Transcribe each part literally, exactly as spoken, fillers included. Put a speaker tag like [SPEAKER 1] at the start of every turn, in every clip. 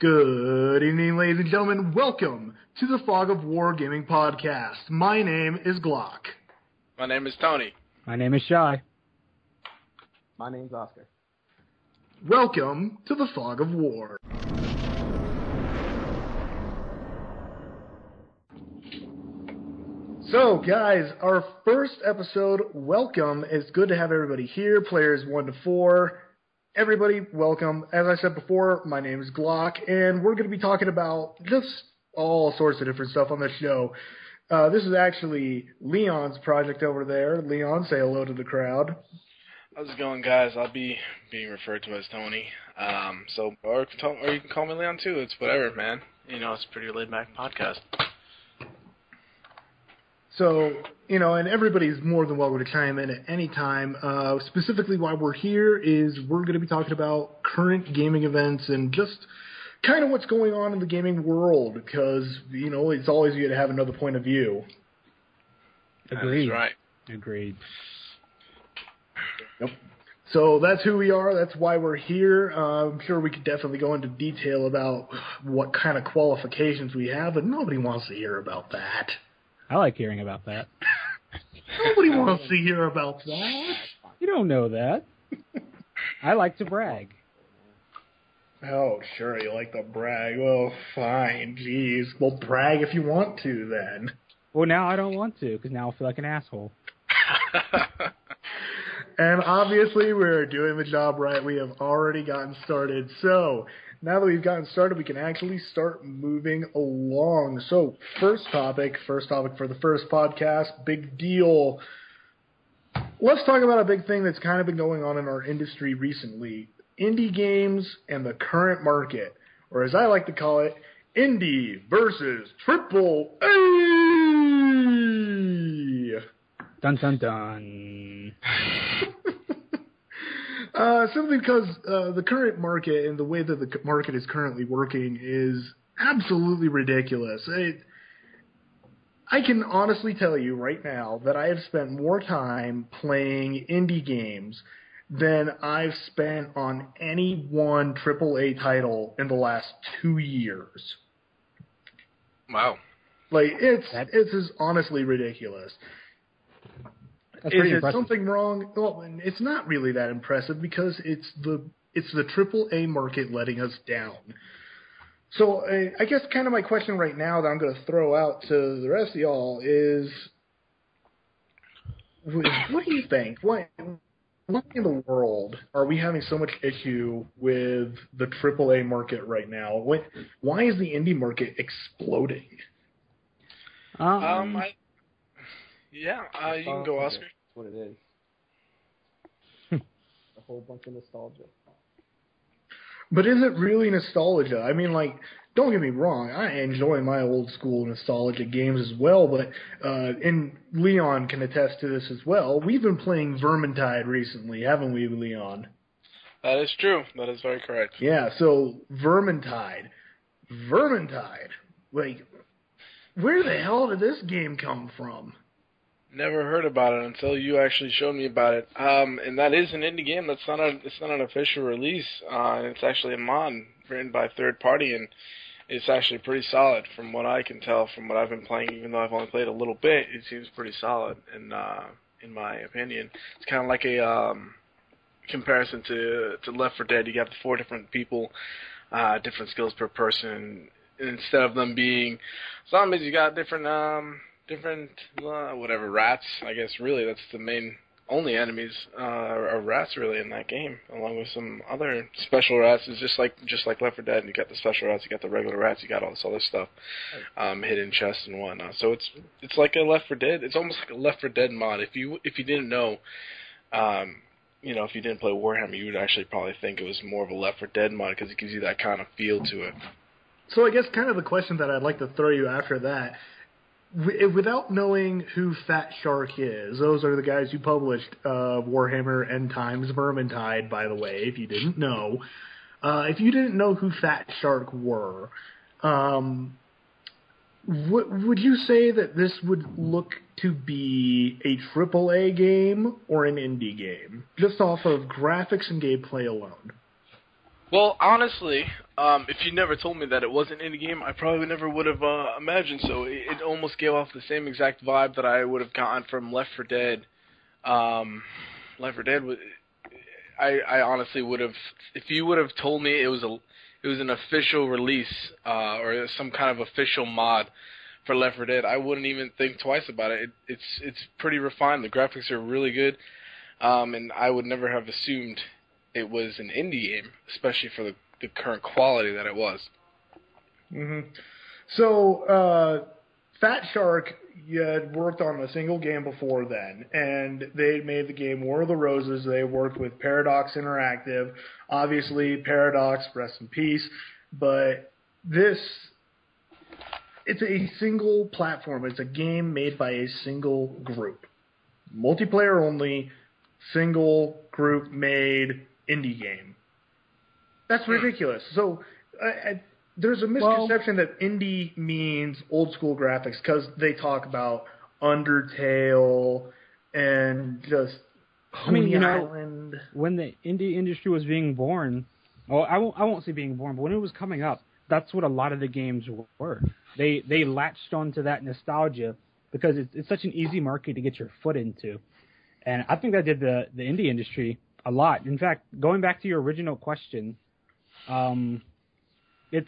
[SPEAKER 1] Good evening, ladies and gentlemen. Welcome to the Fog of War Gaming Podcast. My name is Glock.
[SPEAKER 2] My name is Tony.
[SPEAKER 3] My name is Shy.
[SPEAKER 4] My name's Oscar.
[SPEAKER 1] Welcome to the Fog of War. So, guys, our first episode, welcome. It's good to have everybody here, players one to four. Everybody, welcome. As I said before, my name is Glock, and we're going to be talking about just all sorts of different stuff on this show. Uh, this is actually Leon's project over there. Leon, say hello to the crowd.
[SPEAKER 2] How's it going, guys? I'll be being referred to as Tony. Um, so, or, or you can call me Leon, too. It's whatever, man. You know, it's a pretty laid-back podcast.
[SPEAKER 1] So, you know, and everybody's more than welcome to chime in at any time. Uh, specifically why we're here is we're going to be talking about current gaming events and just kind of what's going on in the gaming world because, you know, it's always good to have another point of view.
[SPEAKER 3] Agreed.
[SPEAKER 2] That's right.
[SPEAKER 3] Agreed.
[SPEAKER 1] Yep. So that's who we are. That's why we're here. Uh, I'm sure we could definitely go into detail about what kind of qualifications we have, but nobody wants to hear about that.
[SPEAKER 3] I like hearing about that.
[SPEAKER 1] Nobody wants to hear about that.
[SPEAKER 3] You don't know that. I like to brag.
[SPEAKER 1] Oh, sure, you like to brag. Well, fine, jeez. Well, brag if you want to, then.
[SPEAKER 3] Well, now I don't want to, because now I feel like an asshole.
[SPEAKER 1] And obviously, we're doing the job right. We have already gotten started. So, now that we've gotten started, we can actually start moving along. So, first topic, first topic for the first podcast, big deal. Let's talk about a big thing that's kind of been going on in our industry recently. Indie games and the current market, or as I like to call it, indie versus triple A.
[SPEAKER 3] Dun, dun, dun.
[SPEAKER 1] Uh, simply because uh, the current market and the way that the market is currently working is absolutely ridiculous. It, I can honestly tell you right now that I have spent more time playing indie games than I've spent on any one triple A title in the last two years.
[SPEAKER 2] Wow.
[SPEAKER 1] Like, it's, it's just honestly ridiculous.
[SPEAKER 3] That's
[SPEAKER 1] Is
[SPEAKER 3] pretty
[SPEAKER 1] it
[SPEAKER 3] impressive.
[SPEAKER 1] something wrong? Well, it's not really that impressive because it's the it's the triple A market letting us down. So uh, I guess kind of my question right now that I'm going to throw out to the rest of y'all is, what do you think? Why, why in the world are we having so much issue with the triple A market right now? What, why is the indie market exploding?
[SPEAKER 3] Um,
[SPEAKER 2] Um, I, yeah, uh, you can go, Oscar.
[SPEAKER 4] That's what it is. A whole bunch of nostalgia.
[SPEAKER 1] But is it really nostalgia? I mean, like, don't get me wrong, I enjoy my old school nostalgia games as well, but, uh, and Leon can attest to this as well. We've been playing Vermintide recently, haven't we, Leon?
[SPEAKER 2] That is true. That is very correct.
[SPEAKER 1] Yeah, so Vermintide. Vermintide. Like, where the hell did this game come from?
[SPEAKER 2] Never heard about it until you actually showed me about it. Um, and that is an indie game. That's not a. It's not an official release. Uh, it's actually a mod written by a third party, and it's actually pretty solid from what I can tell. From what I've been playing, even though I've only played a little bit, it seems pretty solid. In uh, in my opinion, it's kind of like a um, comparison to to Left four Dead. You got the four different people, uh, different skills per person. And instead of them being zombies, you got different. Um, Different, uh, whatever, rats, I guess, really, that's the main, only enemies, uh, are rats, really, in that game, along with some other special rats. It's just like, just like Left four Dead, you got the special rats, you got the regular rats, you got all this other stuff, um, hidden chests and whatnot. So it's, it's like a Left four Dead, it's almost like a Left four Dead mod. If you, if you didn't know, um, you know, if you didn't play Warhammer, you would actually probably think it was more of a Left four Dead mod, because it gives you that kind of feel to it.
[SPEAKER 1] So I guess kind of the question that I'd like to throw you after that, without knowing who Fat Shark is, those are the guys who published uh, Warhammer End Times Vermintide, by the way, if you didn't know. Uh, if you didn't know who Fat Shark were, um, w- would you say that this would look to be a triple A game or an indie game, just off of graphics and gameplay alone?
[SPEAKER 2] Well, honestly, Um, if you never told me that it was an indie game, I probably never would have uh, imagined so. It, it almost gave off the same exact vibe that I would have gotten from Left four Dead. Um, Left four Dead was. I, I honestly would have. If you would have told me it was a, it was an official release uh, or some kind of official mod for Left four Dead, I wouldn't even think twice about it. it it's it's pretty refined. The graphics are really good, um, and I would never have assumed it was an indie game, especially for the, the current quality that it was.
[SPEAKER 1] Mm-hmm. So, uh, Fat Shark you had worked on a single game before then, and they made the game War of the Roses. They worked with Paradox Interactive. Obviously, Paradox, rest in peace. But this, it's a single platform. It's a game made by a single group. Multiplayer only, single group made indie game. That's ridiculous. So, uh, there's a misconception well, that indie means old school graphics because they talk about Undertale and just
[SPEAKER 3] I mean, you know,
[SPEAKER 1] Island.
[SPEAKER 3] When the indie industry was being born, oh, I won't, I won't say being born, but when it was coming up, that's what a lot of the games were. They they latched onto that nostalgia because it's, it's such an easy market to get your foot into, and I think that did the the indie industry a lot. In fact, going back to your original question, um, it's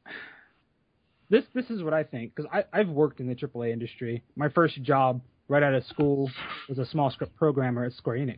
[SPEAKER 3] This this is what I think, because I've worked in the triple A industry. My first job right out of school was a small script programmer at Square Enix.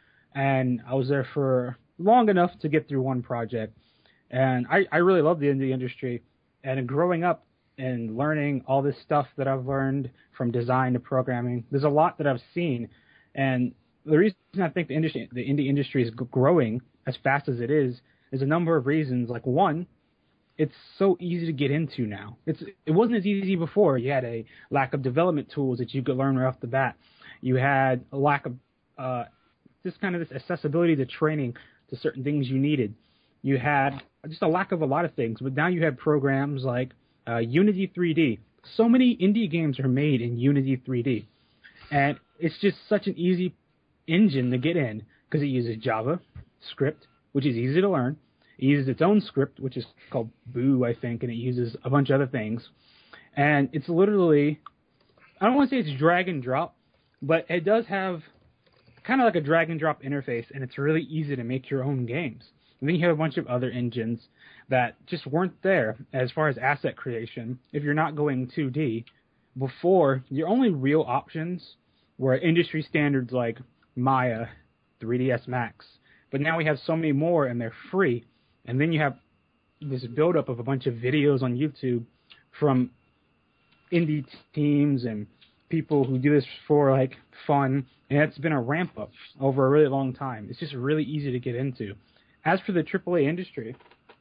[SPEAKER 3] And I was there for long enough to get through one project. And I, I really love the indie industry. And growing up and learning all this stuff that I've learned from design to programming, there's a lot that I've seen. And the reason I think the industry, the indie industry is growing as fast as it is, is a number of reasons. Like, one, it's so easy to get into now. It's it wasn't as easy before. You had a lack of development tools that you could learn right off the bat. You had a lack of uh, this kind of this accessibility to training to certain things you needed. You had just a lack of a lot of things. But now you have programs like uh, Unity three D. So many indie games are made in Unity three D, and it's just such an easy engine to get in because it uses Java script, which is easy to learn. It uses its own script, which is called Boo, I think, and it uses a bunch of other things. And it's literally, I don't want to say it's drag and drop, but it does have kind of like a drag and drop interface, and it's really easy to make your own games. And then you have a bunch of other engines that just weren't there as far as asset creation. If you're not going two D, before, your only real options were industry standards like Maya, three D S Max. But now we have so many more, and they're free. And then you have this buildup of a bunch of videos on YouTube from indie teams and people who do this for like fun, and it's been a ramp up over a really long time. It's just really easy to get into. As for the triple A industry,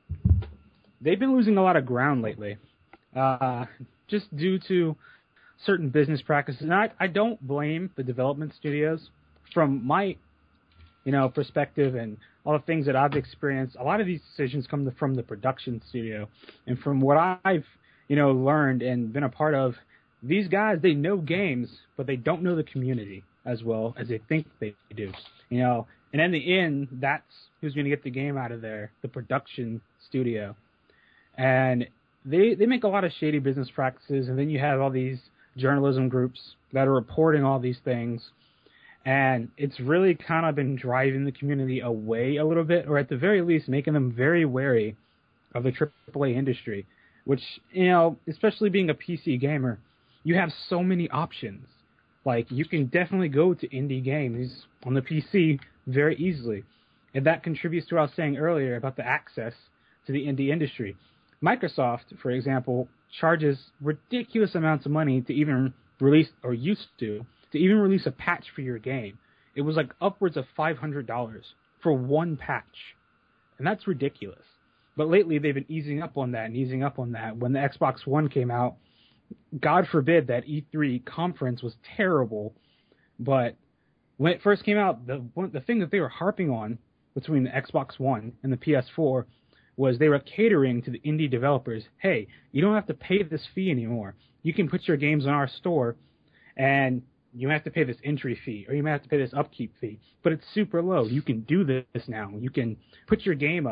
[SPEAKER 3] they've been losing a lot of ground lately, uh, just due to certain business practices. And I, I don't blame the development studios. From my you know, perspective and all the things that I've experienced, a lot of these decisions come to, from the production studio. And from what I've, you know, learned and been a part of, these guys, they know games, but they don't know the community as well as they think they do. You know, and in the end, that's who's going to get the game out of there, the production studio. And they they make a lot of shady business practices, and then you have all these journalism groups that are reporting all these things. And it's really kind of been driving the community away a little bit, or at the very least making them very wary of the triple A industry, which, you know, especially being a P C gamer, you have so many options. Like, you can definitely go to indie games on the P C very easily. And that contributes to what I was saying earlier about the access to the indie industry. Microsoft, for example, charges ridiculous amounts of money to even release, or used to, to even release a patch for your game. It was like upwards of five hundred dollars for one patch. And that's ridiculous. But lately they've been easing up on that and easing up on that. When the Xbox One came out, God forbid that E three conference was terrible. But when it first came out, the one, the thing that they were harping on between the Xbox One and the P S four was they were catering to the indie developers. Hey, you don't have to pay this fee anymore. You can put your games on our store, and you have to pay this entry fee, or you may have to pay this upkeep fee, but it's super low. You can do this now. You can put your game up,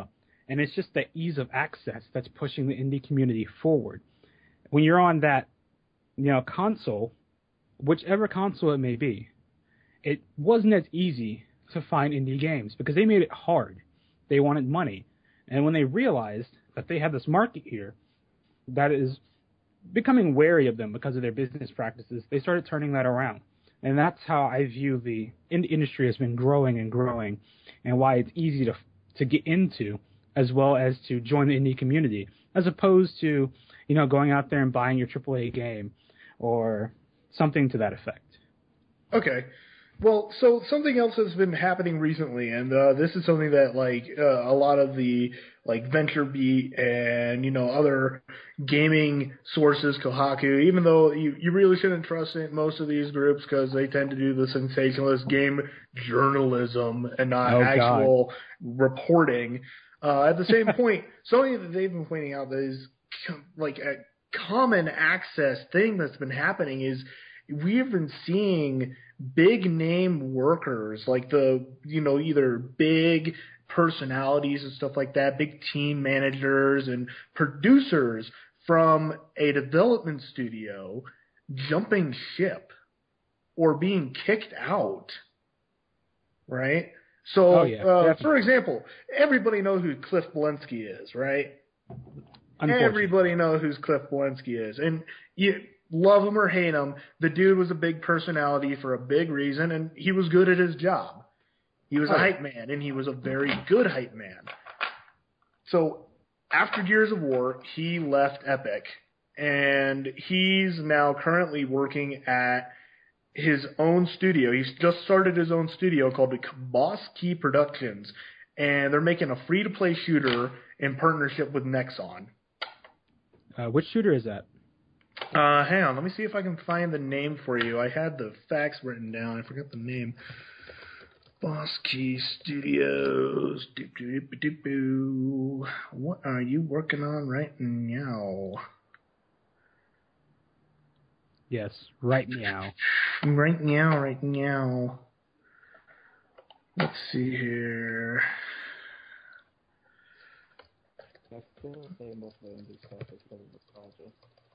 [SPEAKER 3] And it's just the ease of access that's pushing the indie community forward. When you're on that, you know, console, whichever console it may be, it wasn't as easy to find indie games because they made it hard. They wanted money. And when they realized that they had this market here that is becoming wary of them because of their business practices, they started turning that around. And that's how I view the indie industry has been growing and growing, and why it's easy to to get into as well as to join the indie community, as opposed to, you know, going out there and buying your triple A game or something to that effect.
[SPEAKER 1] Okay. Well, so something else has been happening recently, and uh, this is something that, like, uh, a lot of the, like, VentureBeat and, you know, other gaming sources, Kohaku, even though you, you really shouldn't trust in most of these groups because they tend to do the sensationalist game journalism and not
[SPEAKER 3] Oh,
[SPEAKER 1] actual God. reporting. Uh, at the same point, something that they've been pointing out that is, like, a common access thing that's been happening is we've been seeing big name workers, like the, you know, either big personalities and stuff like that, big team managers and producers from a development studio jumping ship or being kicked out, right? So,
[SPEAKER 3] oh, yeah,
[SPEAKER 1] uh, for example, everybody knows who Cliff Blesky is, right? Everybody knows who Cliff Blesky is. And you love him or hate him, the dude was a big personality for a big reason, and he was good at his job. He was a hype man, and he was a very good hype man. So after Gears of War, he left Epic, and he's now currently working at his own studio. He's just started his own studio called Boss Key Productions, and they're making a free-to-play shooter in partnership with Nexon.
[SPEAKER 3] Uh, which shooter is that?
[SPEAKER 1] Uh, hang on, let me see if I can find the name for you. I had the facts written down. I forgot the name. Boss Key Studios. Doop, doop, doop, doop. What are you working on right now?
[SPEAKER 3] Yes, right meow.
[SPEAKER 1] Right now, right now. Let's see here.
[SPEAKER 4] I still say most of the indie stuff is because of nostalgia.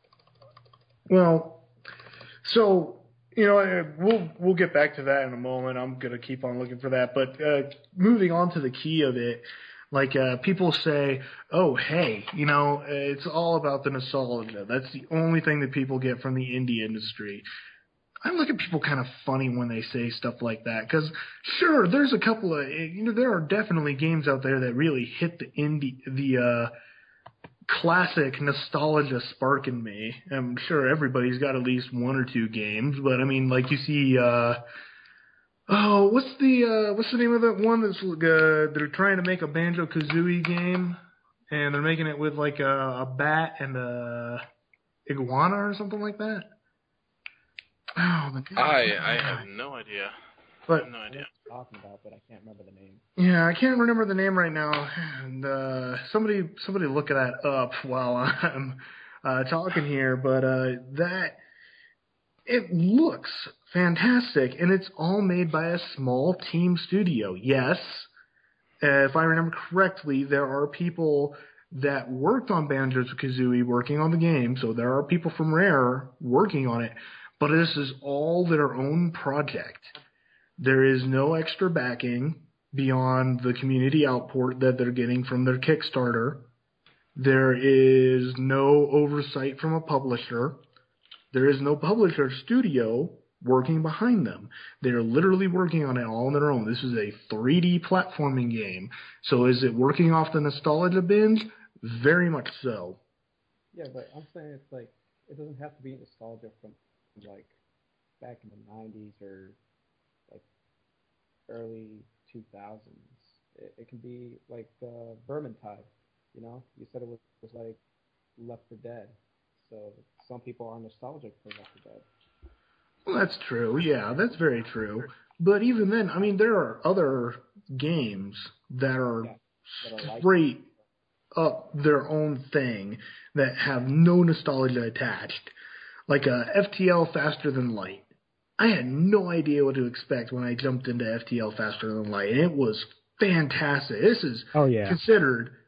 [SPEAKER 1] Well, so, you know, we'll we'll get back to that in a moment. I'm going to keep on looking for that. But uh, moving on to the key of it, like uh, people say, oh, hey, you know, it's all about the nostalgia. That's the only thing that people get from the indie industry. I look at people kind of funny when they say stuff like that because, sure, there's a couple of, you know, there are definitely games out there that really hit the indie, the uh, classic nostalgia spark in me. I'm sure everybody's got at least one or two games, but I mean, like you see, uh, oh, what's the uh, what's the name of that one that's uh, they're trying to make a Banjo-Kazooie game, and they're making it with like a, a bat and a iguana or something like that. Oh, the
[SPEAKER 2] I I have no idea.
[SPEAKER 1] But
[SPEAKER 2] no idea.
[SPEAKER 4] Talking about, but I can't remember the name.
[SPEAKER 1] Yeah, I can't remember the name right now, and uh, somebody somebody look that up while I'm uh, talking here. But uh, that it looks fantastic, and it's all made by a small team studio. Yes, uh, if I remember correctly, there are people that worked on Banjo-Kazooie working on the game, so there are people from Rare working on it. But this is all their own project. There is no extra backing beyond the community output that they're getting from their Kickstarter. There is no oversight from a publisher. There is no publisher studio working behind them. They're literally working on it all on their own. This is a three D platforming game. So is it working off the nostalgia binge? Very much so.
[SPEAKER 4] Yeah, but I'm saying it's like, it doesn't have to be nostalgia from like back in the nineties or like early two thousands. It, it can be like uh, Vermintide, you know? You said it was, was like Left four Dead. So some people are nostalgic for Left four Dead.
[SPEAKER 1] Well, that's true. Yeah, that's very true. But even then, I mean, there are other games that are
[SPEAKER 4] Yeah, that are like
[SPEAKER 1] straight up their own thing that have no nostalgia attached. Like a F T L Faster Than Light. I had no idea what to expect when I jumped into F T L Faster Than Light, and it was fantastic. This is
[SPEAKER 3] Oh, yeah.
[SPEAKER 1] considered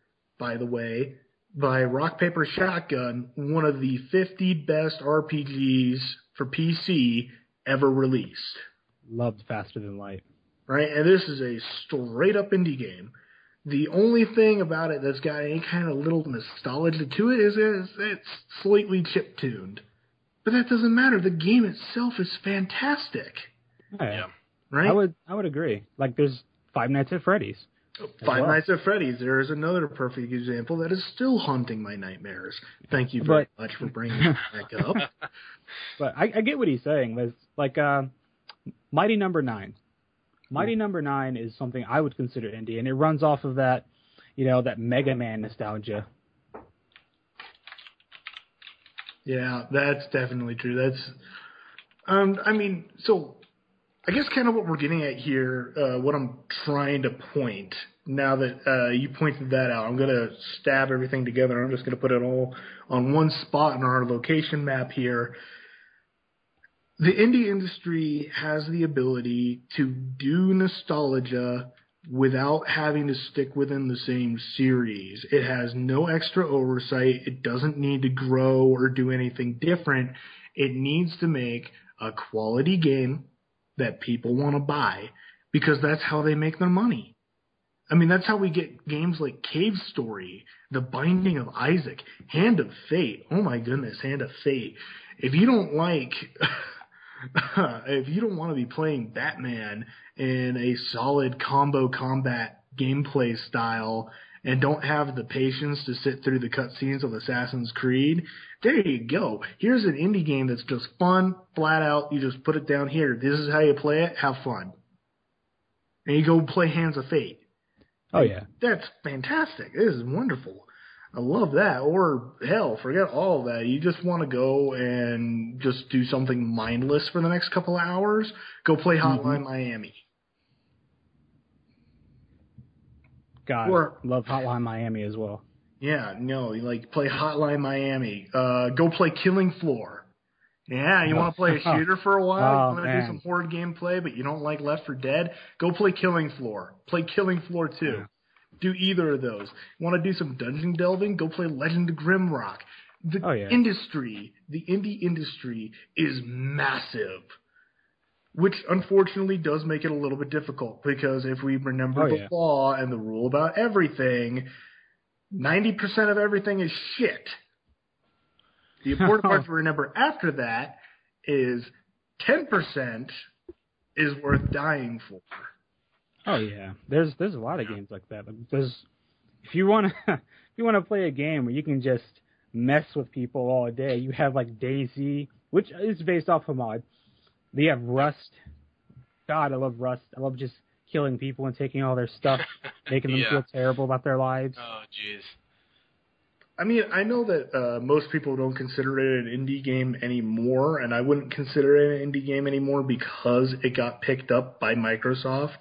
[SPEAKER 1] by the way, by Rock Paper Shotgun, one of the fifty best R P Gs for P C ever released.
[SPEAKER 3] Loved Faster Than Light.
[SPEAKER 1] Right, and this is a straight-up indie game. The only thing about it that's got any kind of little nostalgia to it is it's, it's slightly chip-tuned. But that doesn't matter. The game itself is fantastic.
[SPEAKER 3] Oh, yeah.
[SPEAKER 1] Right?
[SPEAKER 3] I would I would agree. Like, there's Five Nights at Freddy's.
[SPEAKER 1] Five
[SPEAKER 3] well.
[SPEAKER 1] Nights at Freddy's. There is another perfect example that is still haunting my nightmares. Thank you very but, much for bringing it back up.
[SPEAKER 3] But I, I get what he's saying. It's like uh, Mighty Number Nine. Mighty Number Nine is something I would consider indie, and it runs off of that, you know, that Mega Man nostalgia.
[SPEAKER 1] Yeah, that's definitely true. That's, um, I mean, so I guess kind of what we're getting at here, uh, what I'm trying to point, now that uh, you pointed that out, I'm going to stab everything together. I'm just going to put it all on one spot in our location map here. The indie industry has the ability to do nostalgia without having to stick within the same series. It has no extra oversight. It doesn't need to grow or do anything different. It needs to make a quality game that people want to buy because that's how they make their money. I mean, that's how we get games like Cave Story, The Binding of Isaac, Hand of Fate. Oh my goodness, Hand of Fate. If you don't like... if you don't want to be playing Batman in a solid combo combat gameplay style and don't have the patience to sit through the cutscenes of Assassin's Creed, there you go. Here's an indie game that's just fun, flat out. You just put it down here. This is how you play it. Have fun. And you go play Hands of Fate.
[SPEAKER 3] Oh, yeah.
[SPEAKER 1] That's fantastic. This is wonderful. I love that. Or, hell, forget all of that. You just want to go and just do something mindless for the next couple of hours? Go play Hotline mm-hmm. Miami.
[SPEAKER 3] God, or, love Hotline Miami as well.
[SPEAKER 1] Yeah, no, you like play Hotline Miami. Uh, go play Killing Floor. Yeah, you want to play a shooter for a while?
[SPEAKER 3] Oh,
[SPEAKER 1] you want to do some horde gameplay, but you don't like Left four Dead? Go play Killing Floor. Play Killing Floor two. Yeah. Do either of those. Want to do some dungeon delving? Go play Legend of Grimrock. The
[SPEAKER 3] oh, yeah.
[SPEAKER 1] industry, the indie industry is massive, which unfortunately does make it a little bit difficult because if we remember
[SPEAKER 3] oh,
[SPEAKER 1] the
[SPEAKER 3] yeah.
[SPEAKER 1] law and the rule about everything, ninety percent of everything is shit. The important part to remember after that is ten percent is worth dying for.
[SPEAKER 3] Oh yeah, there's there's a lot of games like that. There's if you want to if you want to play a game where you can just mess with people all day, you have like DayZ, which is based off a mod. They have Rust. God, I love Rust. I love just killing people and taking all their stuff, making them
[SPEAKER 2] yeah.
[SPEAKER 3] feel terrible about their lives.
[SPEAKER 2] Oh jeez.
[SPEAKER 1] I mean, I know that uh, most people don't consider it an indie game anymore, and I wouldn't consider it an indie game anymore because it got picked up by Microsoft.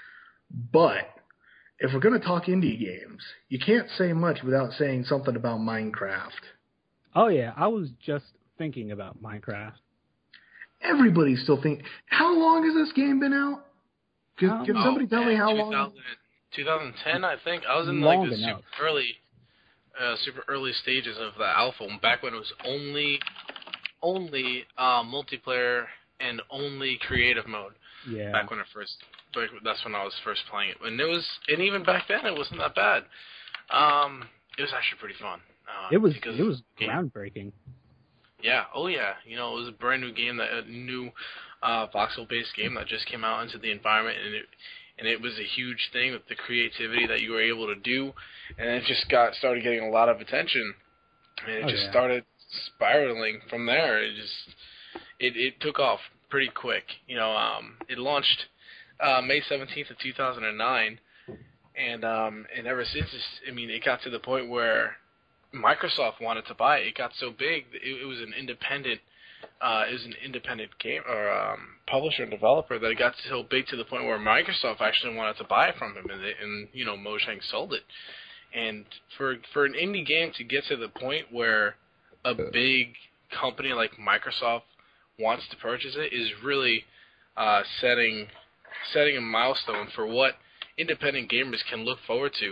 [SPEAKER 1] But if we're going to talk indie games, you can't say much without saying something about Minecraft.
[SPEAKER 3] Oh, yeah. I was just thinking about Minecraft.
[SPEAKER 1] Everybody's still thinking. How long has this game been out? Can,
[SPEAKER 3] um,
[SPEAKER 1] can somebody
[SPEAKER 2] oh,
[SPEAKER 1] tell
[SPEAKER 2] man,
[SPEAKER 1] me how
[SPEAKER 2] two thousand,
[SPEAKER 1] long?
[SPEAKER 2] twenty ten, I think. I was in
[SPEAKER 3] long
[SPEAKER 2] like the
[SPEAKER 3] enough.
[SPEAKER 2] super early, uh, super early stages of the alpha, back when it was only, only uh, multiplayer and only creative mode.
[SPEAKER 3] Yeah.
[SPEAKER 2] Back when it first, that's when I was first playing it, and it was, and even back then it wasn't that bad. Um, it was actually pretty fun. Uh,
[SPEAKER 3] it was, it was
[SPEAKER 2] game,
[SPEAKER 3] groundbreaking.
[SPEAKER 2] Yeah. Oh yeah. You know, it was a brand new game, that a new uh, voxel-based game that just came out into the environment, and it, and it was a huge thing with the creativity that you were able to do, and it just got started getting a lot of attention, and it
[SPEAKER 3] oh,
[SPEAKER 2] just
[SPEAKER 3] yeah.
[SPEAKER 2] started spiraling from there. It just, it, it took off pretty quick. You know, um, it launched uh, May seventeenth of two thousand nine, and um, and ever since, it's, I mean, it got to the point where Microsoft wanted to buy it. It got so big, it, it was an independent, uh, it was an independent game or um, publisher and developer that it got so big to the point where Microsoft actually wanted to buy it from him, and, they, and you know, Mojang sold it. And for for an indie game to get to the point where a big company like Microsoft wants to purchase it is really uh, setting setting a milestone for what independent gamers can look forward to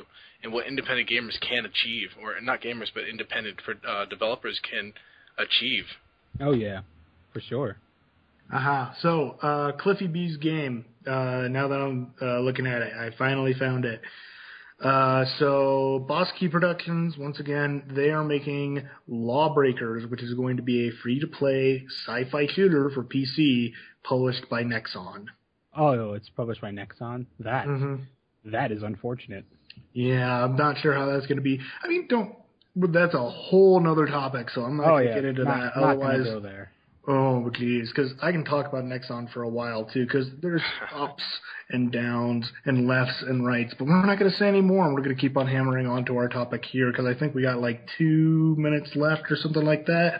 [SPEAKER 2] and what independent gamers can achieve, or not gamers, but independent uh, developers can achieve.
[SPEAKER 3] Oh yeah, for sure.
[SPEAKER 1] Aha. Uh-huh. So, uh, Cliffy B's game, uh, now that I'm uh, looking at it, I finally found it. Uh, so, Boss Key Productions, once again, they are making Lawbreakers, which is going to be a free-to-play sci-fi shooter for P C, published by Nexon.
[SPEAKER 3] Oh, it's published by Nexon? That,
[SPEAKER 1] mm-hmm.
[SPEAKER 3] that is unfortunate.
[SPEAKER 1] Yeah, I'm not sure how that's going to be. I mean, don't, that's a whole nother topic, so I'm not
[SPEAKER 3] oh,
[SPEAKER 1] going to
[SPEAKER 3] yeah.
[SPEAKER 1] get into
[SPEAKER 3] not,
[SPEAKER 1] that.
[SPEAKER 3] Not
[SPEAKER 1] Otherwise,
[SPEAKER 3] gonna go there.
[SPEAKER 1] Oh, geez, because I can talk about Nexon for a while, too, because there's ups and downs and lefts and rights, but we're not going to say any more, and we're going to keep on hammering on to our topic here, because I think we got like two minutes left or something like that.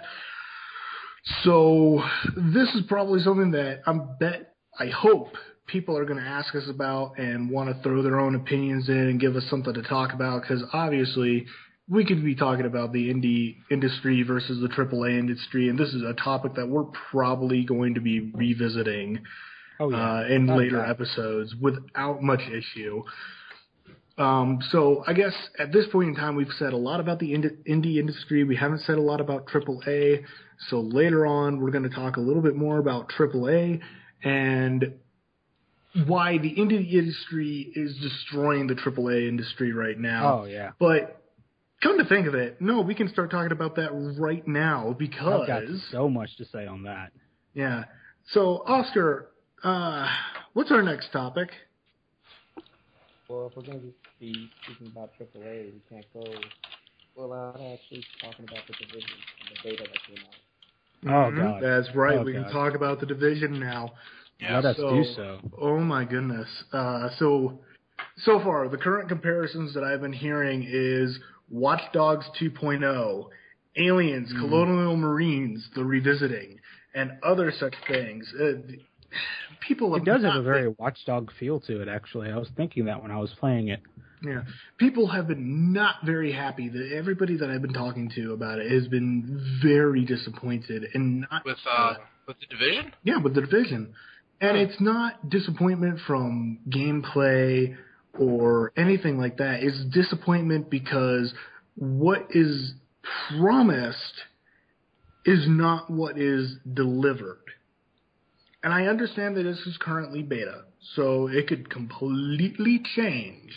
[SPEAKER 1] So this is probably something that I bet, I hope, people are going to ask us about and want to throw their own opinions in and give us something to talk about, because obviously we could be talking about the indie industry versus the triple A industry, and this is a topic that we're probably going to be revisiting
[SPEAKER 3] oh, yeah.
[SPEAKER 1] uh, in
[SPEAKER 3] Not
[SPEAKER 1] later
[SPEAKER 3] bad.
[SPEAKER 1] episodes without much issue. Um, so I guess at this point in time, we've said a lot about the indie, indie industry. We haven't said a lot about triple A. So later on, we're going to talk a little bit more about triple A and why the indie industry is destroying the triple A industry right now.
[SPEAKER 3] Oh, yeah.
[SPEAKER 1] But come to think of it, no, we can start talking about that right now because...
[SPEAKER 3] I've got so much to say on that.
[SPEAKER 1] Yeah. So, Oscar, uh, what's our next topic?
[SPEAKER 4] Well, if we're going to be speaking about triple A, we can't go without actually talking about the Division and the beta that came out.
[SPEAKER 3] Oh,
[SPEAKER 1] Mm-hmm.
[SPEAKER 3] God.
[SPEAKER 1] That's right.
[SPEAKER 3] Oh,
[SPEAKER 1] we
[SPEAKER 3] God.
[SPEAKER 1] can talk about the Division now.
[SPEAKER 2] Yeah,
[SPEAKER 3] Let us
[SPEAKER 1] so,
[SPEAKER 3] do so.
[SPEAKER 1] Oh, my goodness. Uh, so, so far, the current comparisons that I've been hearing is Watch Dogs two point oh, Aliens,
[SPEAKER 3] Mm.
[SPEAKER 1] Colonial Marines, The Revisiting, and other such things. Uh, people have
[SPEAKER 3] It does have
[SPEAKER 1] not
[SPEAKER 3] a very Watchdog feel to it, actually. I was thinking that when I was playing it.
[SPEAKER 1] Yeah, people have been not very happy. That everybody that I've been talking to about it has been very disappointed, and not
[SPEAKER 2] With uh, with the Division?
[SPEAKER 1] yeah, with the Division. And it's not disappointment from gameplay or anything like that. It's disappointment because what is promised is not what is delivered. And I understand that this is currently beta, so it could completely change.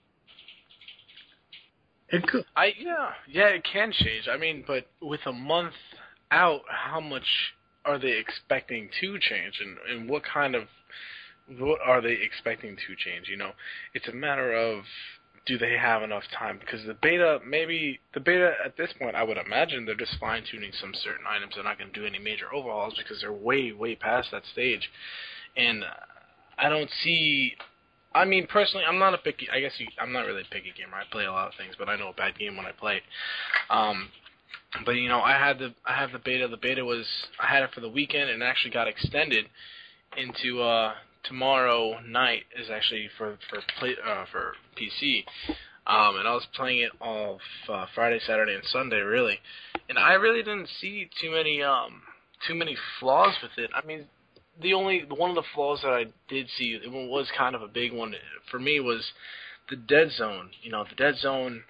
[SPEAKER 1] It could.
[SPEAKER 2] I yeah yeah it can change. I mean, but with a month out, how much are they expecting to change, and, and what kind of what are they expecting to change? You know, it's a matter of, do they have enough time? Because the beta, maybe the beta at this point, I would imagine they're just fine tuning some certain items. They're not going to do any major overhauls because they're way way past that stage, and I don't see. I mean, personally, I'm not a picky. I guess you, I'm not really a picky gamer. I play a lot of things, but I know a bad game when I play it. Um, but you know, I had the I had the beta. The beta was I had it for the weekend, and it actually got extended into uh, tomorrow night. Is actually for for play uh, for P C. Um, and I was playing it all uh, Friday, Saturday, and Sunday, really. And I really didn't see too many um, too many flaws with it. I mean. The only one of the flaws that I did see, it was kind of a big one for me, was the dead zone. You know, the dead zone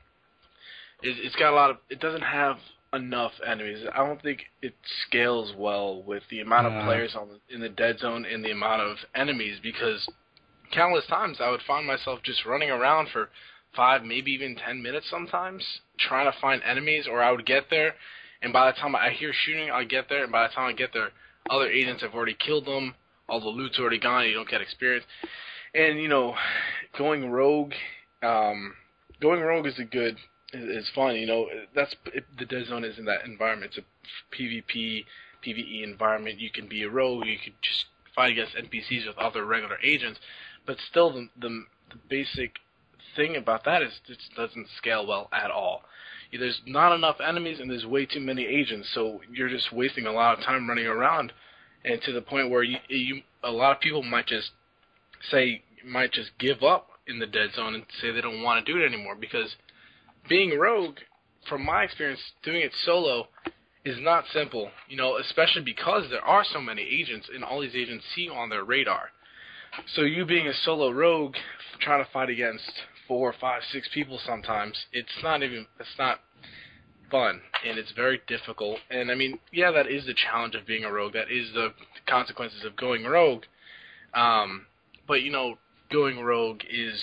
[SPEAKER 2] is it's got a lot of. It doesn't have enough enemies. I don't think it scales well with the amount of
[SPEAKER 3] Uh.
[SPEAKER 2] players on the, in the dead zone and the amount of enemies, because countless times I would find myself just running around for five, maybe even ten minutes sometimes, trying to find enemies, or I would get there, and by the time I hear shooting, I get there, and by the time I get there, other agents have already killed them. All the loot's already gone. You don't get experience. And, you know, going rogue, um, going rogue is a good, is fun. You know, that's, it, the dead zone is in that environment. It's a PvP, PvE environment. You can be a rogue. You can just fight against N P Cs with other regular agents. But still, the, the, the basic thing about that is it doesn't scale well at all. There's not enough enemies, and there's way too many agents, so you're just wasting a lot of time running around, and to the point where you, you a lot of people might just say, might just give up in the dead zone and say they don't want to do it anymore, because being rogue, from my experience, doing it solo is not simple, you know, especially because there are so many agents, and all these agents see you on their radar. So you being a solo rogue, trying to fight against four, five, six people sometimes, it's not even, it's not fun, and it's very difficult. And I mean, yeah, that is the challenge of being a rogue. That is the consequences of going rogue. Um, but you know, going rogue is,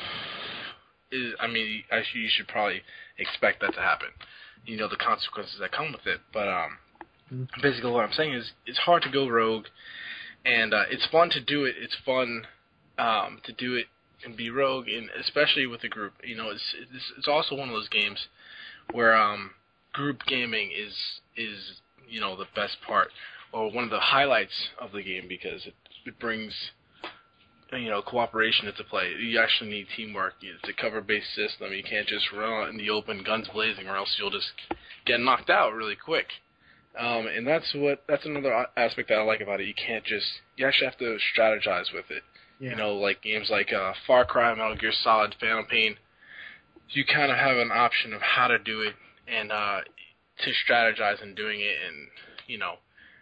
[SPEAKER 2] is I mean, actually, you should probably expect that to happen. You know, the consequences that come with it. But um, mm-hmm. basically, what I'm saying is, it's hard to go rogue, and uh, it's fun to do it. It's fun um, to do it and be rogue, and especially with a group. You know, it's it's, it's also one of those games where um, group gaming is is you know the best part, or one of the highlights of the game, because it it brings you know cooperation into play. You actually need teamwork. It's a cover-based system. You can't just run out in the open, guns blazing, or else you'll just get knocked out really quick. Um, and that's what that's another aspect that I like about it. You can't just you actually have to strategize with it. Yeah. You know, like games like uh, Far Cry, Metal Gear Solid, Phantom Pain. You kind of have an option of how to do it and uh, to strategize in doing it, and you know,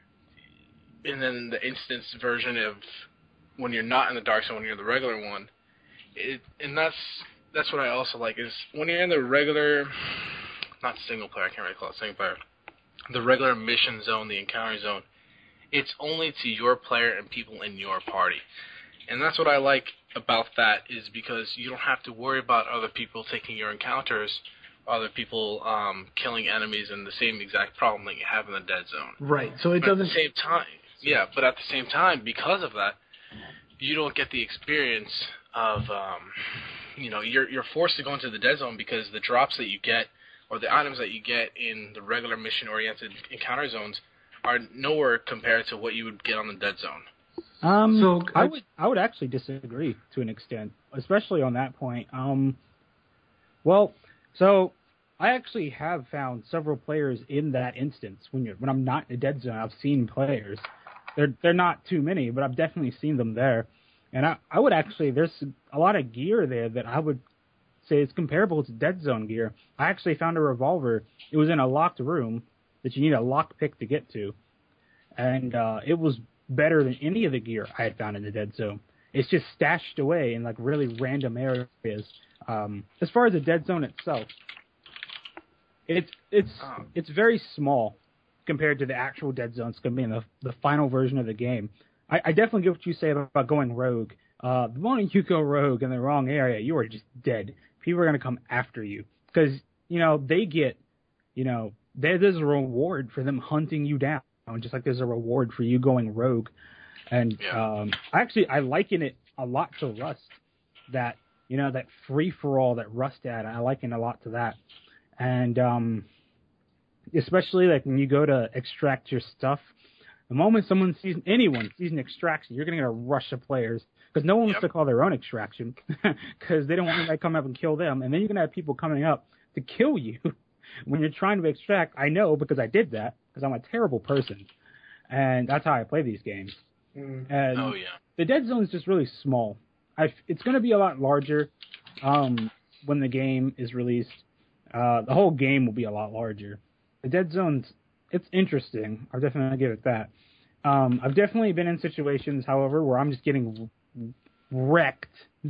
[SPEAKER 2] and then the instance version of when you're not in the dark zone, when you're in the regular one. It, and that's that's what I also like is when you're in the regular, not single player. I can't really call it single player. The regular mission zone, the encounter zone. It's only to your player and people in your party. And that's what I like about that, is because you don't have to worry about other people taking your encounters, other people um, killing enemies in the same exact problem that you have in the dead zone.
[SPEAKER 1] Right. So it
[SPEAKER 2] but
[SPEAKER 1] doesn't.
[SPEAKER 2] At the same time, yeah. But at the same time, because of that, you don't get the experience of, um, you know, you're you're forced to go into the dead zone because the drops that you get or the items that you get in the regular mission-oriented encounter zones are nowhere compared to what you would get on the dead zone.
[SPEAKER 3] Um, so I would I would actually disagree to an extent, especially on that point. Um, well, so I actually have found several players in that instance. When you're when I'm not in a dead zone, I've seen players. They're they're not too many, but I've definitely seen them there. And I I would actually there's a lot of gear there that I would say is comparable to dead zone gear. I actually found a revolver. It was in a locked room that you need a lock pick to get to, and uh, it was better than any of the gear I had found in the dead zone. It's just stashed away in like really random areas. Um, as far as the dead zone itself, it's it's it's very small compared to the actual dead zone. It's going to be in the the final version of the game. I, I definitely get what you say about, about going rogue. Uh, the moment you go rogue in the wrong area, you are just dead. People are going to come after you because you know they get, you know, there, there's a reward for them hunting you down. Just like there's a reward for you going rogue. And
[SPEAKER 2] yeah.
[SPEAKER 3] um, actually, I liken it a lot to Rust. That, you know, that free-for-all that Rust had, I liken a lot to that. And um, especially like when you go to extract your stuff, the moment someone sees, anyone sees an extraction, you're going to get a rush of players. Because no one wants
[SPEAKER 2] yep.
[SPEAKER 3] to call their own extraction. Because they don't want anybody to come up and kill them. And then you're going to have people coming up to kill you when you're trying to extract. I know because I did that. Because I'm a terrible person, and that's how I play these games.
[SPEAKER 1] Mm.
[SPEAKER 3] And
[SPEAKER 2] oh yeah,
[SPEAKER 3] the dead zone is just really small. I've, it's going to be a lot larger um, when the game is released. Uh, the whole game will be a lot larger. The dead zone's it's interesting. I'll definitely give it that. Um, I've definitely been in situations, however, where I'm just getting wrecked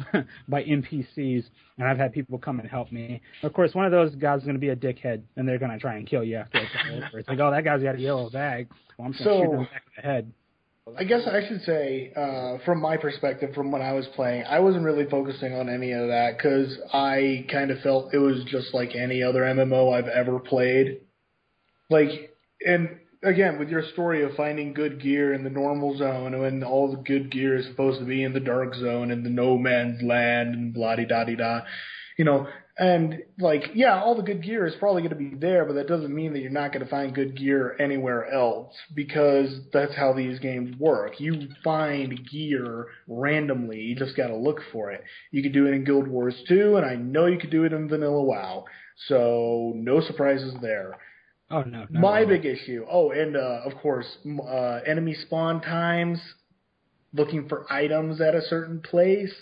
[SPEAKER 3] by N P Cs, and I've had people come and help me. Of course, one of those guys is going to be a dickhead, and they're going to try and kill you after it's over. It's like, oh, that guy's got a yellow bag. Well, I'm just going to
[SPEAKER 1] So,
[SPEAKER 3] shoot him back in the head.
[SPEAKER 1] I guess I should say, uh, from my perspective, from when I was playing, I wasn't really focusing on any of that because I kind of felt it was just like any other M M O I've ever played. Like, and again, with your story of finding good gear in the normal zone when all the good gear is supposed to be in the dark zone and the no man's land and blah-de-da-de-da, you know, and like, yeah, all the good gear is probably going to be there, but that doesn't mean that you're not going to find good gear anywhere else because that's how these games work. You find gear randomly. You just got to look for it. You could do it in Guild Wars two, and I know you could do it in Vanilla WoW, so no surprises there.
[SPEAKER 3] Oh, no.
[SPEAKER 1] My big issue. Oh, and, uh, of course, uh, enemy spawn times, looking for items at a certain place.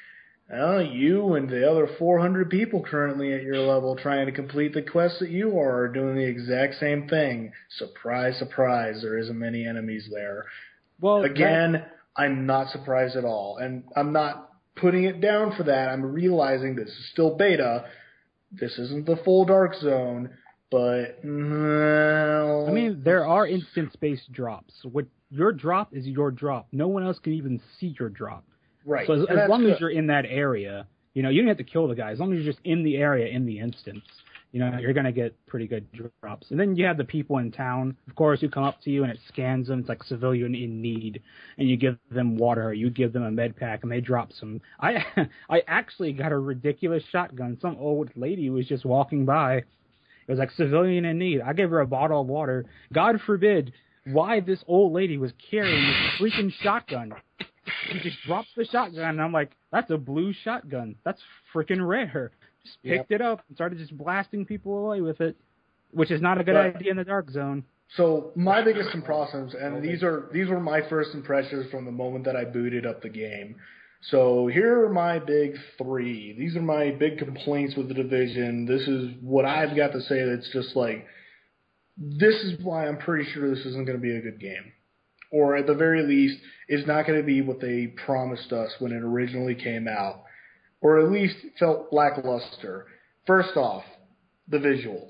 [SPEAKER 1] Uh, you and the other four hundred people currently at your level trying to complete the quests that you are are doing the exact same thing. Surprise, surprise, there isn't many enemies there.
[SPEAKER 3] Well,
[SPEAKER 1] Again,
[SPEAKER 3] that...
[SPEAKER 1] I'm not surprised at all. And I'm not putting it down for that. I'm realizing this is still beta. This isn't the full Dark Zone, but well,
[SPEAKER 3] I mean, there are instance-based drops. What your drop is your drop. No one else can even see your drop.
[SPEAKER 1] Right.
[SPEAKER 3] So as,
[SPEAKER 1] And
[SPEAKER 3] as long
[SPEAKER 1] good.
[SPEAKER 3] as you're in that area, you know, you don't have to kill the guy. As long as you're just in the area in the instance, you know, you're going to get pretty good drops. And then you have the people in town, of course, who come up to you and it scans them. It's like civilian in need. And you give them water, or you give them a med pack, and they drop some. I I actually got a ridiculous shotgun. Some old lady was just walking by. It was like civilian in need. I gave her a bottle of water. God forbid why this old lady was carrying this freaking shotgun. She just drops the shotgun, and I'm like, that's a blue shotgun. That's freaking rare. Just picked yep. it up and started just blasting people away with it, which is not a good but, idea in the Dark Zone.
[SPEAKER 1] So my biggest impressions, and these are these were my first impressions from the moment that I booted up the game. So here are my big three. These are my big complaints with the Division. This is what I've got to say that's just like, this is why I'm pretty sure this isn't going to be a good game. Or at the very least, it's not going to be what they promised us when it originally came out. Or at least felt lackluster. First off, the visuals.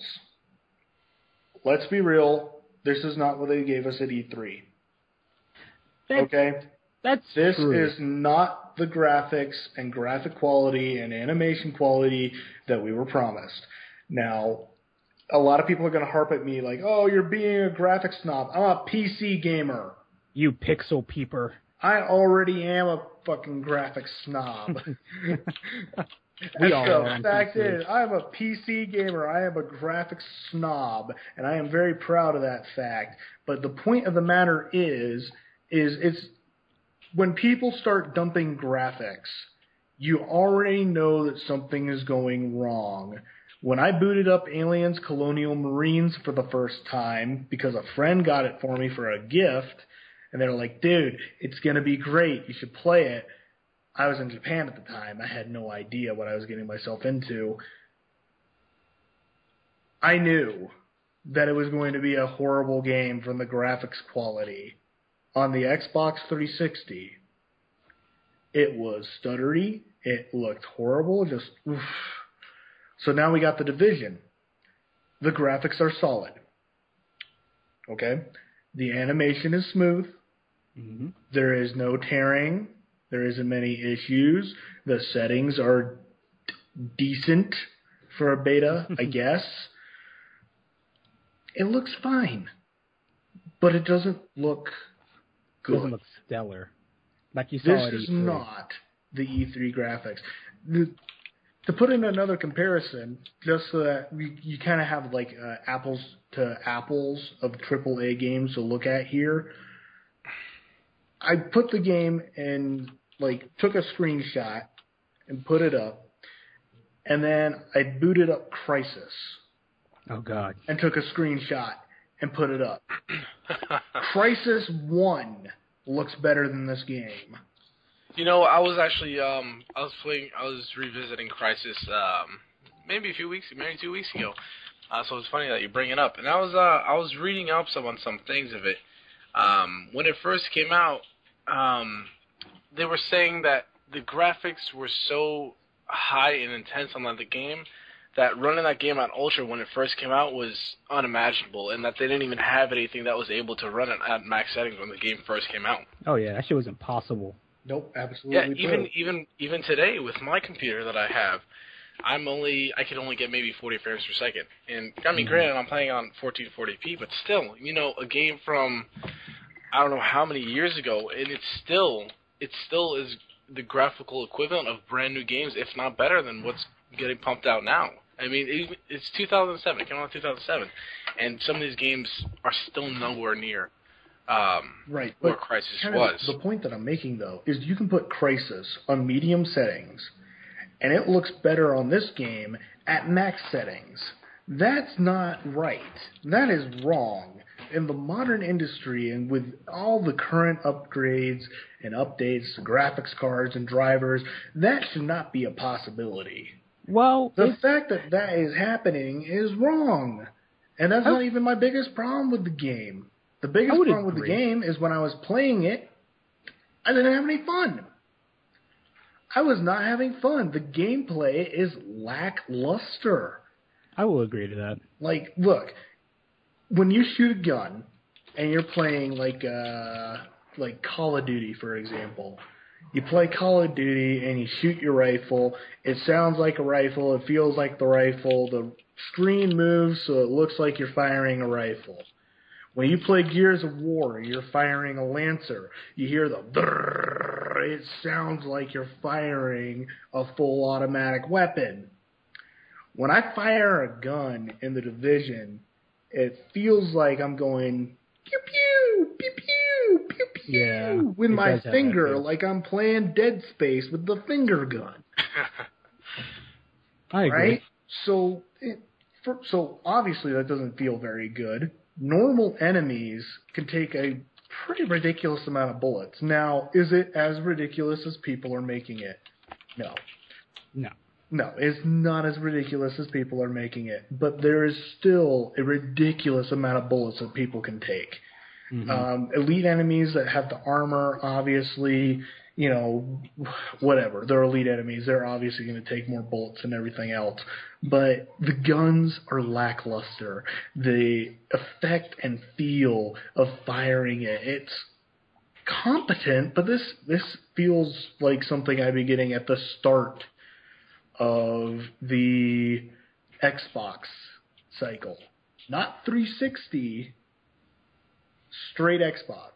[SPEAKER 1] Let's be real. This is not what they gave us at E three.
[SPEAKER 3] That's,
[SPEAKER 1] okay?
[SPEAKER 3] That's
[SPEAKER 1] This
[SPEAKER 3] true.
[SPEAKER 1] is not the graphics and graphic quality and animation quality that we were promised. Now, a lot of people are going to harp at me like, oh, you're being a graphics snob. I'm a P C gamer.
[SPEAKER 3] You pixel peeper.
[SPEAKER 1] I already am a fucking graphics snob.
[SPEAKER 3] we all
[SPEAKER 1] so
[SPEAKER 3] are.
[SPEAKER 1] The fact is, I'm a P C gamer. I am a graphics snob, and I am very proud of that fact. But the point of the matter is, is it's when people start dumping graphics, you already know that something is going wrong. When I booted up Aliens Colonial Marines for the first time, because a friend got it for me for a gift, and they were like, dude, it's going to be great. You should play it. I was in Japan at the time. I had no idea what I was getting myself into. I knew that it was going to be a horrible game from the graphics quality. On the Xbox three sixty, it was stuttery. It looked horrible. Just oof. So now we got the Division. The graphics are solid. Okay? The animation is smooth.
[SPEAKER 3] Mm-hmm.
[SPEAKER 1] There is no tearing. There isn't many issues. The settings are d- decent for a beta, I guess. It looks fine. But it doesn't look good.
[SPEAKER 3] It doesn't look stellar. Like you saw
[SPEAKER 1] This
[SPEAKER 3] at
[SPEAKER 1] is
[SPEAKER 3] E three.
[SPEAKER 1] not the E three graphics. The, to put in another comparison, just so that we, you kind of have like uh, apples to apples of triple A games to look at here, I put the game and like took a screenshot and put it up, and then I booted up Crysis.
[SPEAKER 3] Oh God!
[SPEAKER 1] And took a screenshot and put it up. Crysis one looks better than this game.
[SPEAKER 2] You know, I was actually um, I was playing, I was revisiting Crysis um, maybe a few weeks, maybe two weeks ago. Uh, so it's funny that you bring it up. And I was uh, I was reading up some on some things of it. Um, when it first came out, um, they were saying that the graphics were so high and intense on the game that running that game on Ultra when it first came out was unimaginable, and that they didn't even have anything that was able to run it at max settings when the game first came out.
[SPEAKER 3] Oh yeah, that shit was impossible.
[SPEAKER 1] Nope, absolutely.
[SPEAKER 2] Yeah, even
[SPEAKER 1] true.
[SPEAKER 2] even even today with my computer that I have, I'm only I can only get maybe forty frames per second. And I mean, granted, I'm playing on fourteen forty p, but still, you know, a game from I don't know how many years ago, and it's still it still is the graphical equivalent of brand new games, if not better than what's getting pumped out now. I mean, it, it's two thousand seven. It came out in two thousand seven, and some of these games are still nowhere near um,
[SPEAKER 1] right.
[SPEAKER 2] where
[SPEAKER 1] But
[SPEAKER 2] Crysis
[SPEAKER 1] kind of
[SPEAKER 2] was.
[SPEAKER 1] The point that I'm making, though, is you can put Crysis on medium settings, and it looks better on this game at max settings. That's not right. That is wrong. In the modern industry, and with all the current upgrades and updates, graphics cards and drivers, that should not be a possibility.
[SPEAKER 3] Well,
[SPEAKER 1] The fact that that is happening is wrong. And that's
[SPEAKER 3] I,
[SPEAKER 1] not even my biggest problem with the game. The biggest problem with the
[SPEAKER 3] agree.
[SPEAKER 1] game is when I was playing it, I didn't have any fun. I was not having fun. The gameplay is lackluster.
[SPEAKER 3] I will agree to that.
[SPEAKER 1] Like, look, when you shoot a gun and you're playing like uh, like Call of Duty, for example, you play Call of Duty and you shoot your rifle. It sounds like a rifle. It feels like the rifle. The screen moves so it looks like you're firing a rifle. When you play Gears of War, you're firing a Lancer. You hear the brrrr, it sounds like you're firing a full automatic weapon. When I fire a gun in The Division, it feels like I'm going pew pew, pew pew, pew pew
[SPEAKER 3] Yeah,
[SPEAKER 1] with
[SPEAKER 3] it
[SPEAKER 1] my
[SPEAKER 3] does have that
[SPEAKER 1] finger,
[SPEAKER 3] feel.
[SPEAKER 1] like I'm playing Dead Space with the finger gun.
[SPEAKER 3] I agree.
[SPEAKER 1] Right? So, it, for, so obviously that doesn't feel very good. Normal enemies can take a pretty ridiculous amount of bullets. Now, is it as ridiculous as people are making it? No.
[SPEAKER 3] No.
[SPEAKER 1] No, it's not as ridiculous as people are making it. But there is still a ridiculous amount of bullets that people can take.
[SPEAKER 3] Mm-hmm.
[SPEAKER 1] Um, elite enemies that have the armor, obviously, you know, whatever. They're elite enemies. They're obviously going to take more bullets and everything else. But the guns are lackluster. The effect and feel of firing it, it's competent, but this, this feels like something I'd be getting at the start of the Xbox cycle. Not three sixty, straight Xbox.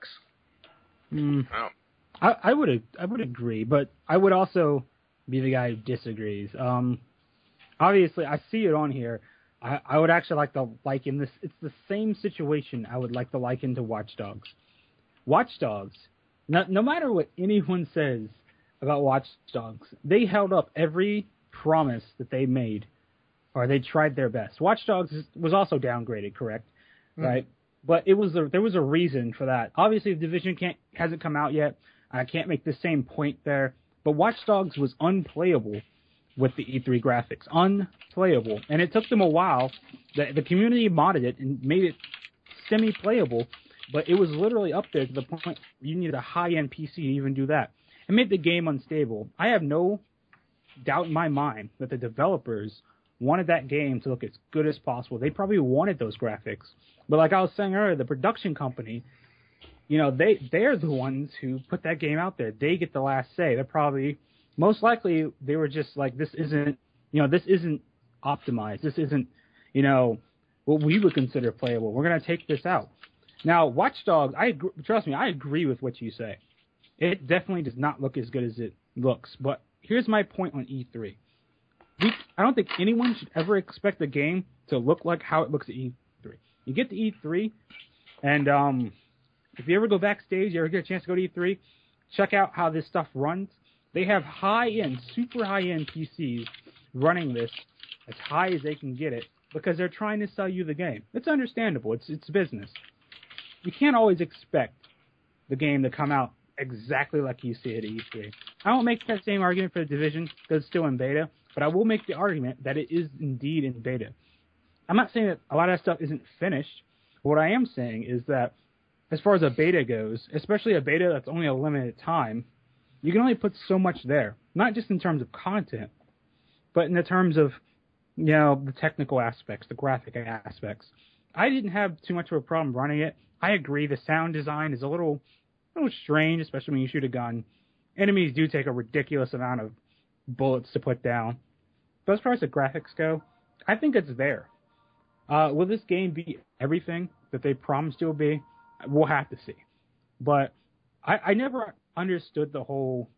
[SPEAKER 3] Mm.
[SPEAKER 2] Wow.
[SPEAKER 3] I, I would I would agree, but I would also be the guy who disagrees. Um, obviously, I see it on here. I, I would actually like to liken this. It's the same situation I would like to liken to Watch Dogs. Watch Dogs, no, no matter what anyone says about Watch Dogs, they held up every promise that they made, or they tried their best. Watch Dogs was also downgraded, correct? Mm. Right? But it was a, there was a reason for that. Obviously, the Division can't hasn't come out yet. I can't make the same point there. But Watch Dogs was unplayable with the E three graphics. Unplayable. And it took them a while. The, the community modded it and made it semi-playable. But it was literally up there to the point you needed a high-end P C to even do that. It made the game unstable. I have no doubt in my mind that the developers wanted that game to look as good as possible. They probably wanted those graphics. But like I was saying earlier, the production company, you know, they, they're the ones who put that game out there. They get the last say. They're probably, most likely, they were just like, this isn't, you know, this isn't optimized. This isn't, you know, what we would consider playable. We're going to take this out. Now, Watch Dogs, I agree, trust me, I agree with what you say. It definitely does not look as good as it looks. But here's my point on E three. We, I don't think anyone should ever expect the game to look like how it looks at E three. You get to E three, and um, if you ever go backstage, you ever get a chance to go to E three, check out how this stuff runs. They have high-end, super high-end P Cs running this as high as they can get it because they're trying to sell you the game. It's understandable. It's it's business. You can't always expect the game to come out exactly like you see it at E three. I won't make that same argument for the Division because it's still in beta, but I will make the argument that it is indeed in beta. I'm not saying that a lot of that stuff isn't finished. What I am saying is that as far as a beta goes, especially a beta that's only a limited time, you can only put so much there. Not just in terms of content, but in the terms of, you know, the technical aspects, the graphic aspects. I didn't have too much of a problem running it. I agree the sound design is a little, a little strange, especially when you shoot a gun. Enemies do take a ridiculous amount of bullets to put down. But as far as the graphics go, I think it's there. Uh, will this game be everything that they promised it will be? We'll have to see. But I, I never understood the whole...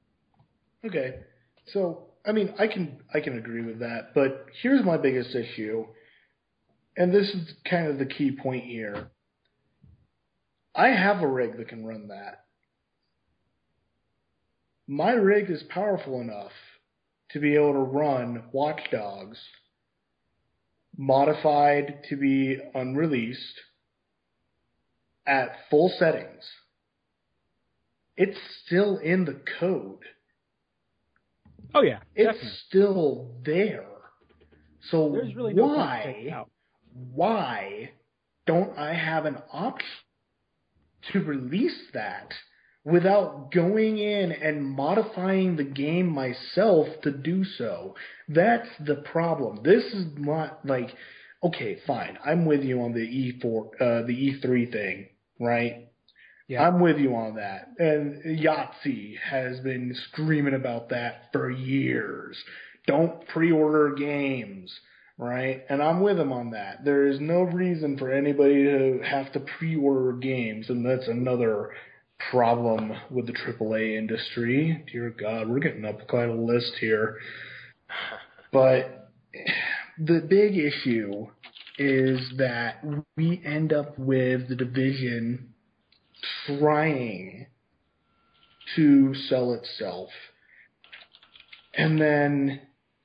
[SPEAKER 1] Okay. So, I mean, I can I can agree with that. But here's my biggest issue. And this is kind of the key point here. I have a rig that can run that. My rig is powerful enough to be able to run Watch Dogs, modified to be unreleased, at full settings. It's still in the code.
[SPEAKER 3] Oh, yeah.
[SPEAKER 1] It's
[SPEAKER 3] definitely.
[SPEAKER 1] still there. So
[SPEAKER 3] There's really no point to take it
[SPEAKER 1] why,
[SPEAKER 3] out.
[SPEAKER 1] why don't I have an option to release that without going in and modifying the game myself to do so. That's the problem. This is not like, okay, fine, I'm with you on the E four, uh, the E three thing, right? Yeah. I'm with you on that. And Yahtzee has been screaming about that for years. Don't pre-order games, right? And I'm with him on that. There is no reason for anybody to have to pre-order games, and that's another problem with the triple A industry. Dear God, we're getting up quite a list here. But the big issue is that we end up with the division trying to sell itself. And then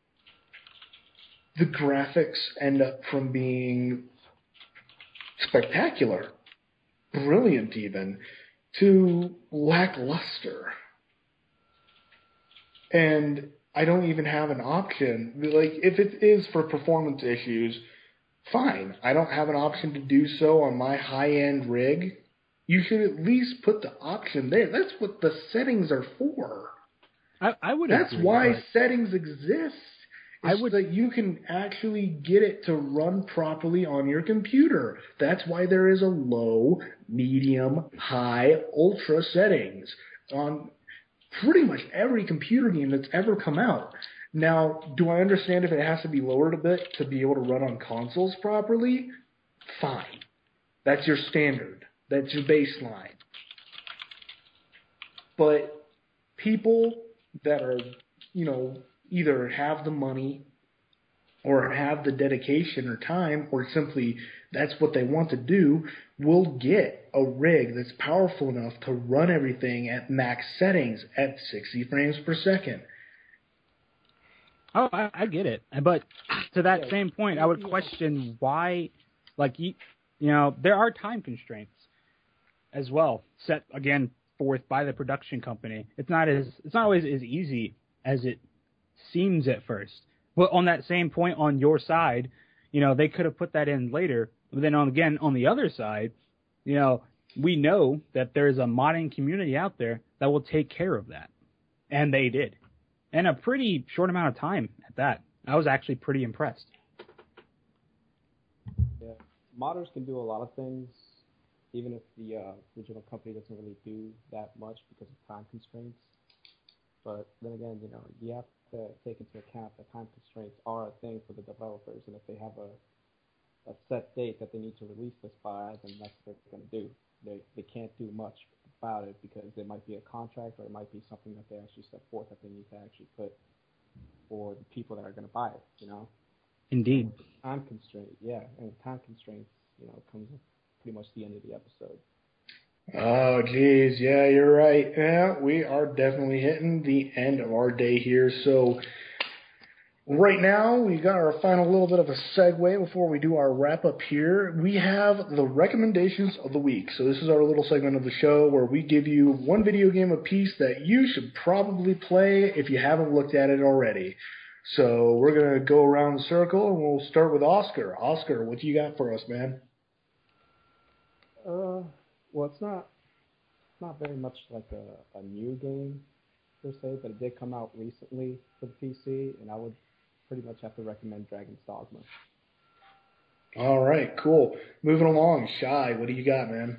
[SPEAKER 1] the graphics end up from being spectacular, brilliant even, to lackluster. And I don't even have an option. Like, if it is for performance issues, fine. I don't have an option to do so on my high-end rig. You should at least put the option there. That's what the settings are for.
[SPEAKER 3] I, I would
[SPEAKER 1] That's
[SPEAKER 3] agree,
[SPEAKER 1] why
[SPEAKER 3] but
[SPEAKER 1] settings exist. It's I would, so that you can actually get it to run properly on your computer. That's why there is a low, medium, high, ultra settings on pretty much every computer game that's ever come out. Now, do I understand if it has to be lowered a bit to be able to run on consoles properly? Fine. That's your standard. That's your baseline. But people that are, you know, either have the money or have the dedication or time, or simply that's what they want to do, will get a rig that's powerful enough to run everything at max settings at sixty frames per second.
[SPEAKER 3] Oh, I, I get it. But to that yeah. same point, I would question why, like, you, you know, there are time constraints as well, set, again, forth by the production company. It's not as it's not always as easy as it seems at first. But on that same point, on your side, you know, they could have put that in later. But then, on again, on the other side, you know, we know that there's a modding community out there that will take care of that. And they did. In a pretty short amount of time at that. I was actually pretty impressed.
[SPEAKER 4] Yeah. Modders can do a lot of things, even if the uh, original company doesn't really do that much because of time constraints. But then again, you know, you have to take into account that time constraints are a thing for the developers, and if they have a a set date that they need to release this by, then that's what they're going to do. They they can't do much about it because there might be a contract or it might be something that they actually set forth that they need to actually put for the people that are going to buy it, you know?
[SPEAKER 3] Indeed.
[SPEAKER 4] Time constraint, yeah, and time constraints, you know, comes with pretty much the end of the episode.
[SPEAKER 1] Oh, geez, yeah, you're right. Yeah, we are definitely hitting the end of our day here. So right now, we got our final little bit of a segue before we do our wrap-up here. We have the recommendations of the week. So this is our little segment of the show where we give you one video game apiece that you should probably play if you haven't looked at it already. So we're going to go around the circle, and we'll start with Oscar. Oscar, what do you got for us, man?
[SPEAKER 4] Uh... Well, it's not it's not very much like a, a new game, per se, but it did come out recently for the P C, and I would pretty much have to recommend Dragon's Dogma.
[SPEAKER 1] All right, cool. Moving along, Shy, what do you got, man?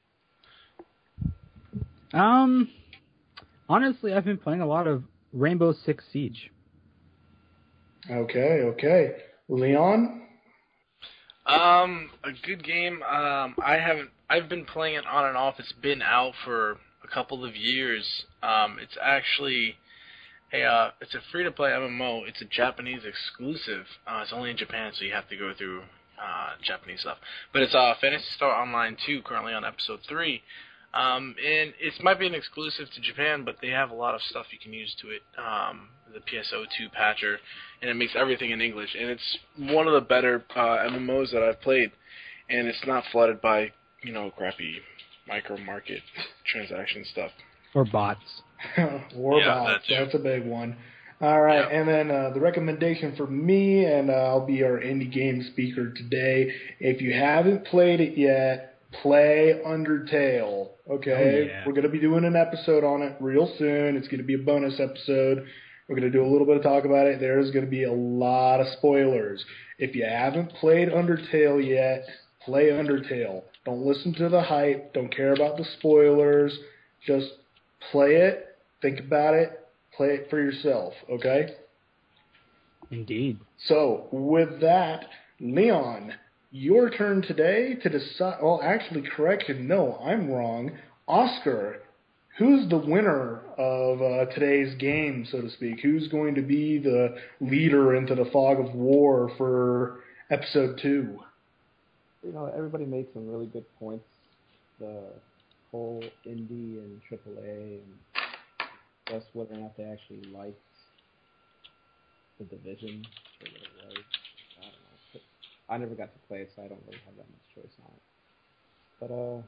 [SPEAKER 3] Um, honestly, I've been playing a lot of Rainbow Six Siege.
[SPEAKER 1] Okay, okay. Leon?
[SPEAKER 2] Um, a good game. Um, I haven't. I've been playing it on and off. It's been out for a couple of years. Um, it's actually a. Uh, it's a free-to-play M M O. It's a Japanese exclusive. Uh, it's only in Japan, so you have to go through uh, Japanese stuff. But it's uh, Phantasy Star Online two, currently on episode three. Um, and it might be an exclusive to Japan, but they have a lot of stuff you can use to it. Um, the P S O two patcher, and it makes everything in English. And it's one of the better uh, M M Os that I've played, and it's not flooded by, you know, crappy micro-market transaction stuff.
[SPEAKER 3] Or bots.
[SPEAKER 1] or
[SPEAKER 2] yeah,
[SPEAKER 1] bots,
[SPEAKER 2] that
[SPEAKER 1] that's a big one. All right,
[SPEAKER 2] yeah.
[SPEAKER 1] And then uh, the recommendation for me, and uh, I'll be our indie game speaker today. If you haven't played it yet, play Undertale. Okay,
[SPEAKER 3] Oh, yeah.
[SPEAKER 1] we're gonna be doing an episode on it real soon. It's gonna be a bonus episode. We're gonna do a little bit of talk about it. There's gonna be a lot of spoilers. If you haven't played Undertale yet, play Undertale. Don't listen to the hype. Don't care about the spoilers. Just play it. Think about it. Play it for yourself. Okay.
[SPEAKER 3] Indeed.
[SPEAKER 1] So, with that, Leon, your turn today to decide. Well, actually, correction. No, I'm wrong. Oscar, who's the winner of uh, today's game, so to speak? Who's going to be the leader into the fog of war for episode two?
[SPEAKER 4] You know, everybody made some really good points. The whole indie and triple A, and just whether or not they actually liked the Division or what it was. I don't know. I never got to play it, so I don't really have that much choice on it. But uh,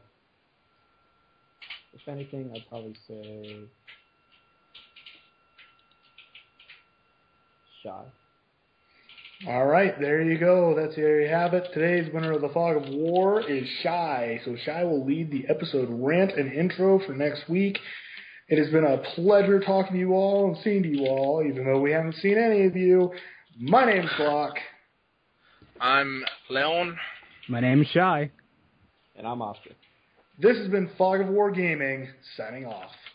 [SPEAKER 4] if anything, I'd probably say Shy.
[SPEAKER 1] All right, there you go. That's there you have it. Today's winner of the Fog of War is Shy. So Shy will lead the episode rant and intro for next week. It has been a pleasure talking to you all and seeing to you all, even though we haven't seen any of you. My name's Glock.
[SPEAKER 2] I'm Leon.
[SPEAKER 3] My name's Shy.
[SPEAKER 4] And I'm Oscar.
[SPEAKER 1] This has been Fog of War Gaming, signing off.